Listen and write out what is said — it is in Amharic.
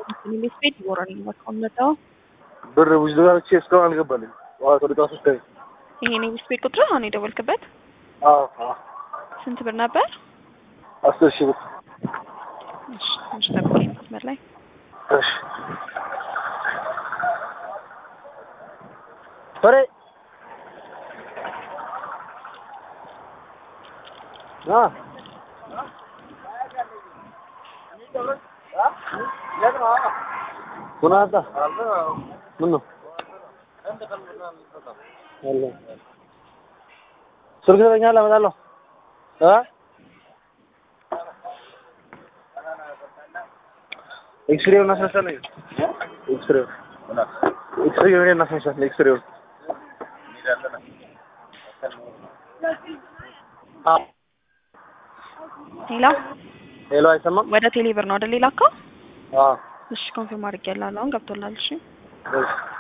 እንግሊዝ ቤት ይወራል ነው ብር ውዝድራው እስካሁን አልገባልኝ ዋው ተደጣስ ስታይ ይሄ ነው ስፔክ ቁጥር አሁን የደወልክበት አዎ ስንት ብር ነበር 10,000 ብር እሺ ተቆይ መስመር ላይ እሺ ኧረ ኩናታ ምን ነው والله ስልክ ተኛላ እመጣለሁ ኤክስሬው እናስነሳለን ኤክስሬው እናስነሳለን ኤክስሬው ሄሎ አይሰማም ወደ ቴሌብር ነው አይደል ላከው አዎ እሺ ኮንፊርም አድርጌያለሁ አሁን ገብቶላል እሺ